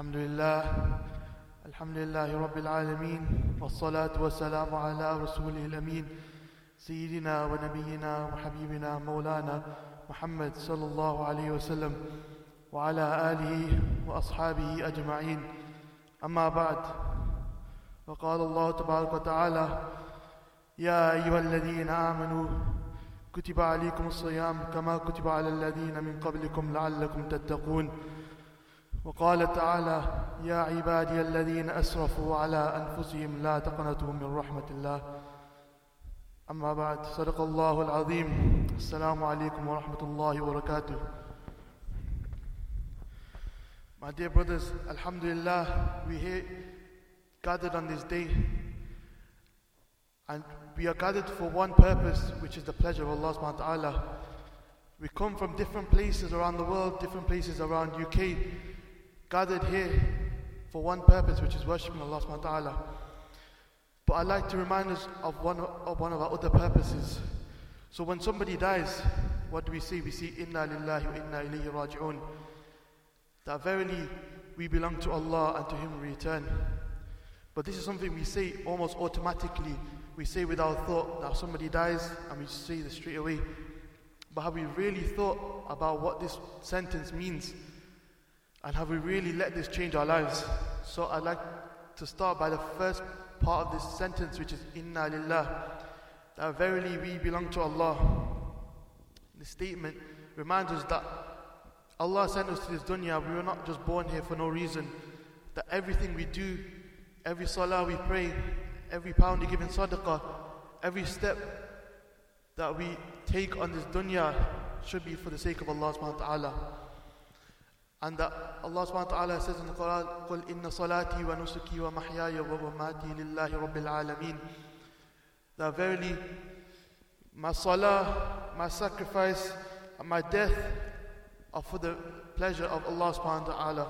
الحمد لله رب العالمين والصلاة والسلام على رسوله الأمين سيدنا ونبينا وحبيبنا مولانا محمد صلى الله عليه وسلم وعلى آله وأصحابه أجمعين. أما بعد، وقال الله تبارك وتعالى: يا أيها الذين آمنوا كتب عليكم الصيام كما كتب على الذين من قبلكم لعلكم تتقون. وقال تعالى: يا عبادي الذين أسرفوا على أنفسهم لا تقنطوا من رحمة الله. أما بعد، صدق الله العظيم. السلام عليكم ورحمة الله وبركاته. My dear brothers, Alhamdulillah, we here gathered on this day, and we are gathered for one purpose, which is the pleasure of Allah subhanahu wa ta'ala. We come from different places around the world, different places around UK, gathered here for one purpose, which is worshipping Allah subhanahu wa ta'ala. But I'd like to remind us of one of our other purposes. So when somebody dies, what do we say? We say, Inna lillahi wa inna ilayhi raji'un. That verily we belong to Allah and to Him we return. But this is something we say almost automatically. We say without thought that somebody dies and we say this straight away. But have we really thought about what this sentence means? And have we really let this change our lives? So I'd like to start by the first part of this sentence, which is Inna lillah, that verily we belong to Allah. This statement reminds us that Allah sent us to this dunya. We were not just born here for no reason. That everything we do, every salah we pray, every pound we give in sadaqah, every step that we take on this dunya should be for the sake of Allah subhanahu wa ta'ala. And that Allah subhanahu wa ta'ala says in the Quran, قُلْ إِنَّ صَلَاتِي وَنُسُكِي وَمَحْيَايَ وَمَمَاتِي لِلَّهِ رَبِّ الْعَالَمِينَ. That verily my salah, my sacrifice, and my death are for the pleasure of Allah subhanahu wa ta'ala.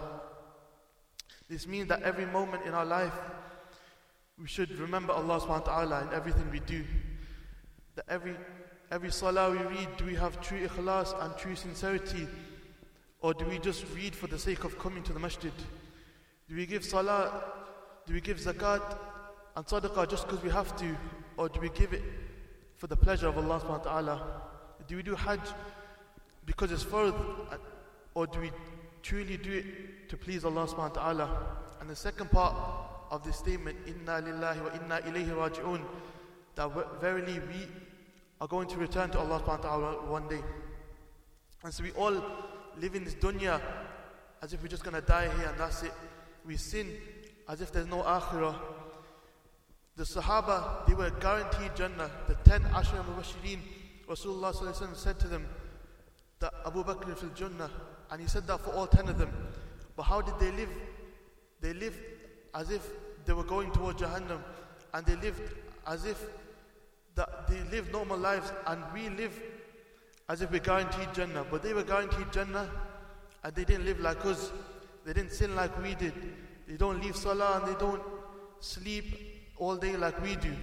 This means that every moment in our life we should remember Allah subhanahu wa ta'ala in everything we do. That every salah we read, do we have true ikhlas and true sincerity? Or do we just read for the sake of coming to the masjid? Do we give salah, do we give zakat and sadaqah just because we have to? Or do we give it for the pleasure of Allah subhanahu wa ta'ala? Do we do hajj because it's fard? Or do we truly do it to please Allah subhanahu wa ta'ala? And the second part of this statement, Inna lillahi wa inna ilayhi raji'un, that verily we are going to return to Allah subhanahu wa ta'ala one day. And so we all live in this dunya as if we're just going to die here and that's it. We sin as if there's no akhirah. The Sahaba, they were guaranteed Jannah. The 10 Ashra Mubashirin, Rasulullah sallallahu alaihi wasallam said to them that Abu Bakr fil Jannah, and he said that for all 10 of them. But how did they live? They lived as if they were going towards Jahannam, and they lived as if that they lived normal lives, and we live as if we're guaranteed Jannah. But they were guaranteed Jannah, and they didn't live like us. They didn't sin like we did. They don't leave salah and they don't sleep all day like we do.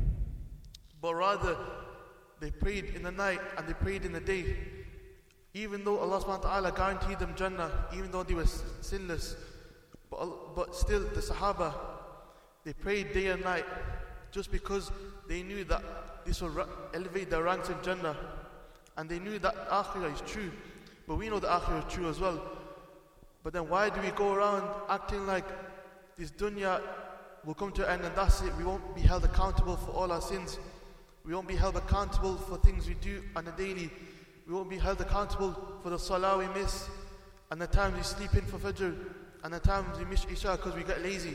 But rather, they prayed in the night and they prayed in the day. Even though Allah subhanahu wa ta'ala guaranteed them Jannah, even though they were sinless, but still the Sahaba, they prayed day and night just because they knew that this will elevate their ranks in Jannah. And they knew that Akhirah is true. But we know that Akhirah is true as well. But then why do we go around acting like this dunya will come to an end and that's it? We won't be held accountable for all our sins. We won't be held accountable for things we do on a daily. We won't be held accountable for the salah we miss, and the times we sleep in for Fajr, and the times we miss Isha because we get lazy.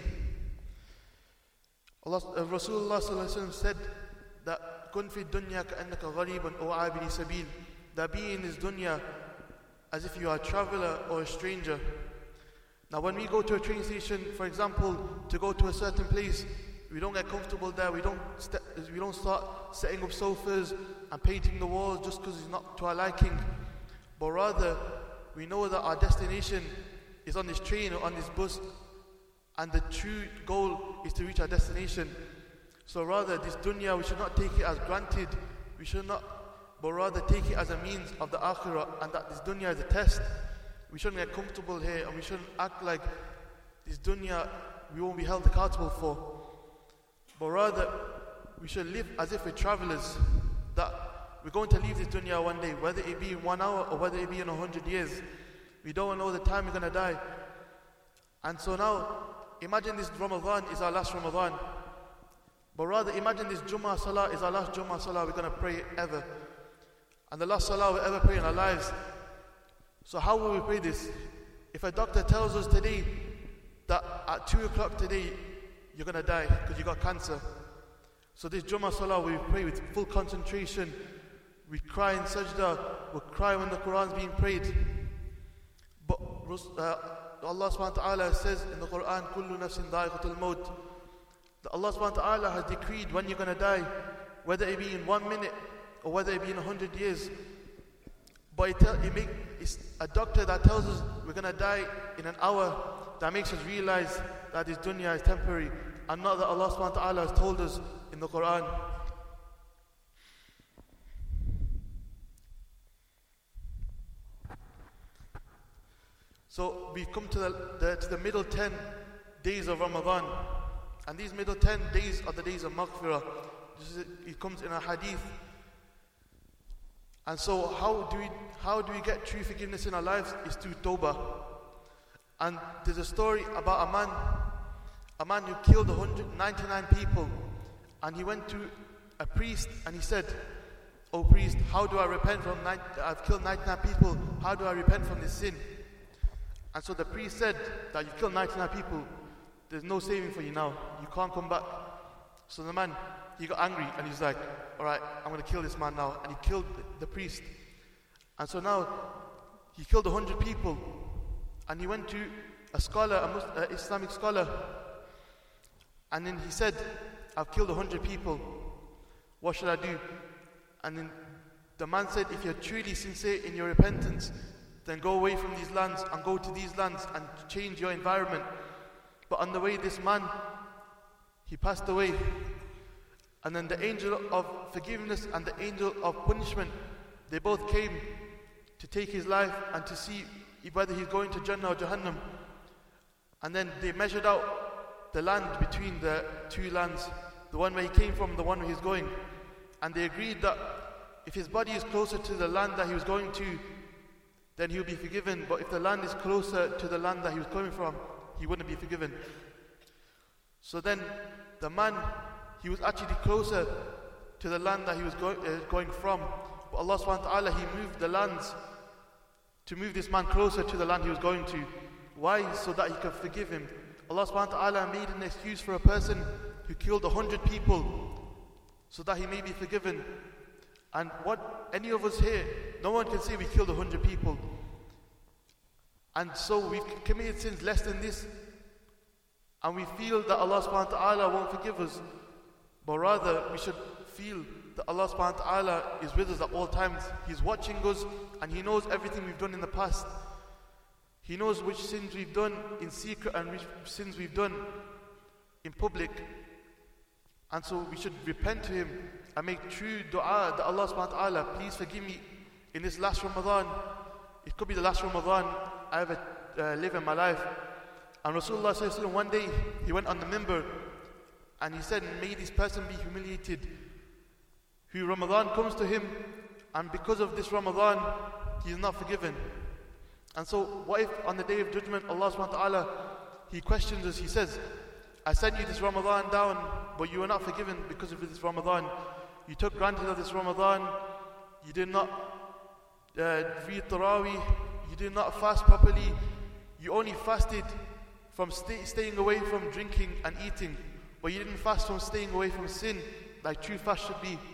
Rasulullah sallallahu alaihi wasallam said that kun fi dunya ka'annaka gharibun aw abiri sabil, that be in this dunya as if you are a traveler or a stranger. Now when we go to a train station, for example, to go to a certain place, we don't get comfortable there. We don't start setting up sofas and painting the walls just because it's not to our liking. But rather, we know that our destination is on this train or on this bus, and the true goal is to reach our destination. So rather, this dunya, we should not take it as granted. We should not, but rather take it as a means of the akhirah, and that this dunya is a test. We shouldn't get comfortable here, and we shouldn't act like this dunya we won't be held accountable for, but rather we should live as if we're travelers, that we're going to leave this dunya one day, whether it be in 1 hour or whether it be in 100 years. We don't know the time we're going to die. And so now, imagine this Ramadan is our last Ramadan. But rather, imagine this Jummah Salah is our last Jummah Salah we're going to pray ever. And the last Salah we'll ever pray in our lives. So how will we pray this? If a doctor tells us today that at 2 o'clock today, you're going to die because you got cancer. So this Jummah Salah we pray with full concentration. We cry in sajda, we cry when the Quran's being prayed. But Allah subhanahu wa ta'ala says in the Quran, Kullu nafsin dha'iqatul maut, that Allah subhanahu wa ta'ala has decreed when you're going to die, whether it be in 1 minute or whether it be in 100 years. But it's a doctor that tells us we're going to die in an hour, that makes us realize that this dunya is temporary, and not that Allah subhanahu wa ta'ala has told us in the Quran. So we come to the middle 10 days of Ramadan, and these middle 10 days are the days of maghfirah. It comes in a hadith. And so how do we get true forgiveness in our lives? Is through tawbah. And there's a story about a man who killed 199 people, and he went to a priest and he said, "Oh priest, how do I repent from I've killed 99 people, how do I repent from this sin?" And so the priest said that you've killed 99 people, there's no saving for you now, you can't come back. So the man, he got angry and he's like, alright, I'm going to kill this man now. And he killed the priest. And so now, he killed 100 people. And he went to a scholar, an Islamic scholar. And then he said, I've killed 100 people. What should I do? And then the man said, if you're truly sincere in your repentance, then go away from these lands and go to these lands and change your environment. But on the way, this man, he passed away. And then the angel of forgiveness and the angel of punishment, they both came to take his life and to see whether he's going to Jannah or Jahannam. And then they measured out the land between the two lands, the one where he came from, the one where he's going. And they agreed that if his body is closer to the land that he was going to, then he will be forgiven. But if the land is closer to the land that he was coming from, he wouldn't be forgiven. So then the man, he was actually closer to the land that he was going from. But Allah subhanahu wa ta'ala, he moved the lands to move this man closer to the land he was going to. Why? So that he could forgive him. Allah subhanahu wa ta'ala made an excuse for a person who killed 100 people so that he may be forgiven. And what any of us here, no one can say we killed 100 people. And so we've committed sins less than this, and we feel that Allah subhanahu wa ta'ala won't forgive us. But rather, we should feel that Allah subhanahu wa ta'ala is with us at all times. He's watching us, and He knows everything we've done in the past. He knows which sins we've done in secret and which sins we've done in public. And so we should repent to Him and make true dua that Allah subhanahu wa ta'ala, please forgive me in this last Ramadan. It could be the last Ramadan I ever live in my life. And Rasulullah sallallahu alaihi wasallam, one day he went on the minbar and he said, may this person be humiliated who Ramadan comes to him, and because of this Ramadan he is not forgiven. And so what if on the day of judgment Allah subhanahu wa ta'ala, He questions us, He says, I sent you this Ramadan down, but you were not forgiven because of this Ramadan. You took granted of this Ramadan, you did not read Taraweeh, you did not fast properly, you only fasted from staying away from drinking and eating, but you didn't fast from staying away from sin like true fast should be.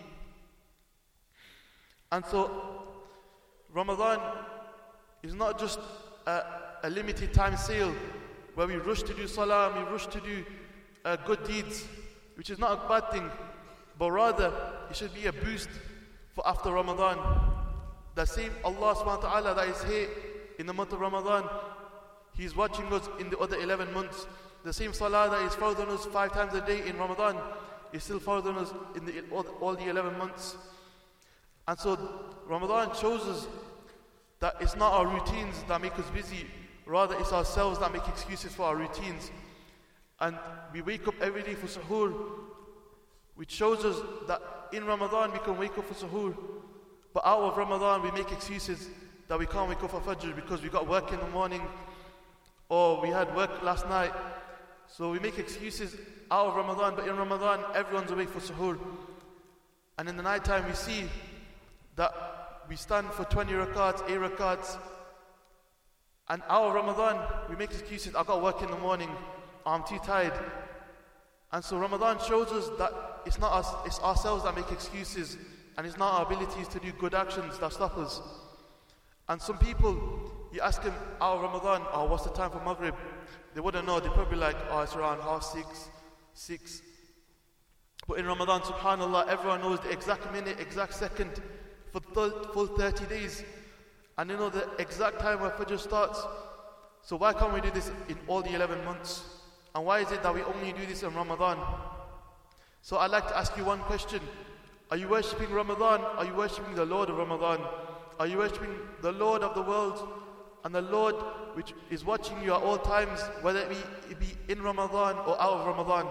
And so Ramadan is not just a limited time sale where we rush to do salah, we rush to do good deeds, which is not a bad thing, but rather it should be a boost for after Ramadan. The same Allah subhanahu wa ta'ala that is here in the month of Ramadan, He is watching us in the other 11 months. The same salah that is fard on us 5 times a day in Ramadan is still fard on us in all the 11 months. And so Ramadan shows us that it's not our routines that make us busy, Rather, it's ourselves that make excuses for our routines. And we wake up every day for suhoor, which shows us that in Ramadan we can wake up for suhoor. But out of Ramadan we make excuses that we can't wake up for Fajr because we got work in the morning, or we had work last night. So we make excuses out of Ramadan, but in Ramadan everyone's awake for suhoor. And in the night time we see that we stand for 20 rakats, 8 rakats. And out of Ramadan we make excuses, I got work in the morning, I'm too tired. And so Ramadan shows us that it's not us, it's ourselves that make excuses, and it's not our abilities to do good actions that stop us. And some people, you ask them out of Ramadan, oh, what's the time for Maghrib? They wouldn't know, they'd probably be like, oh, it's around 6:30, 6. But in Ramadan, subhanAllah, everyone knows the exact minute, exact second for the full 30 days. And they know the exact time where Fajr starts. So why can't we do this in all the 11 months? And why is it that we only do this in Ramadan? So I'd like to ask you one question. Are you worshipping Ramadan? Are you worshipping the Lord of Ramadan? Are you worshipping the Lord of the world? And the Lord which is watching you at all times, whether it be in Ramadan or out of Ramadan?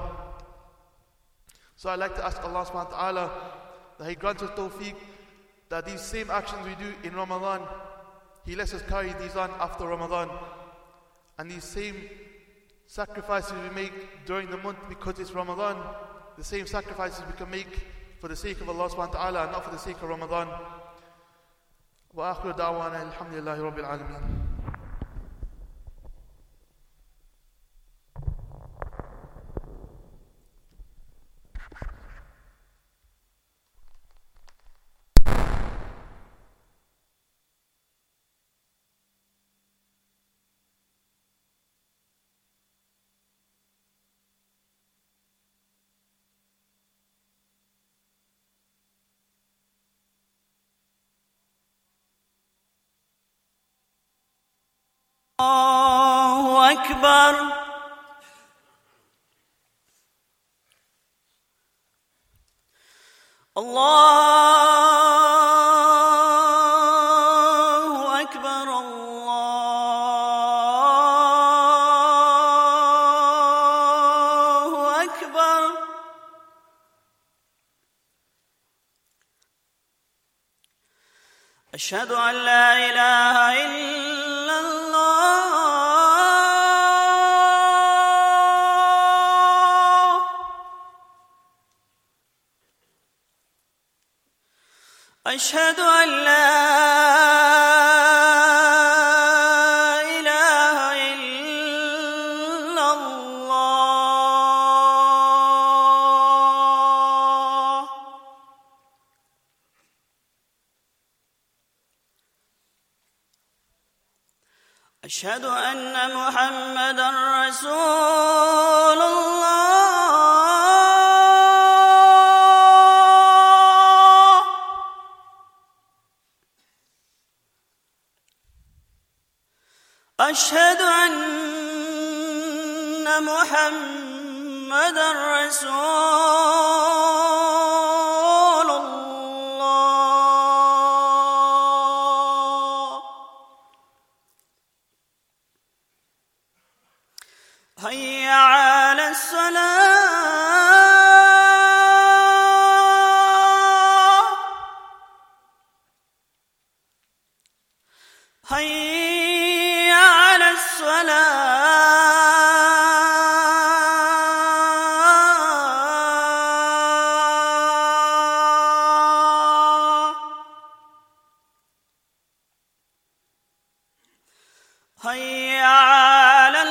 So I'd like to ask Allah subhanahu wa ta'ala that He grants us tawfiq, that these same actions we do in Ramadan, He lets us carry these on after Ramadan. And these same sacrifices we make during the month because it's Ramadan, the same sacrifices we can make for the sake of Allah subhanahu wa ta'ala and not for the sake of Ramadan. Wa akhiru da'wana alhamdulillahi rabbil alameen. الله أكبر الله أكبر الله أكبر أشهد أن لا إله إلا الله أشهد أن لا إله إلا الله أشهد أن محمدًا رسول الله أشهد أن محمدًا رسول الله هيا على الصلاة هيا على الصلاة هيا على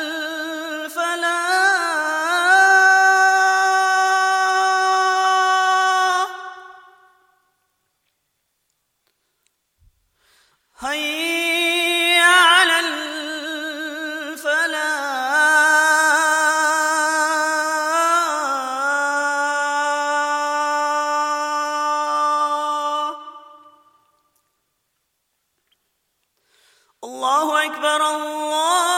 الفلاح هيا على الفلاح الله أكبر الله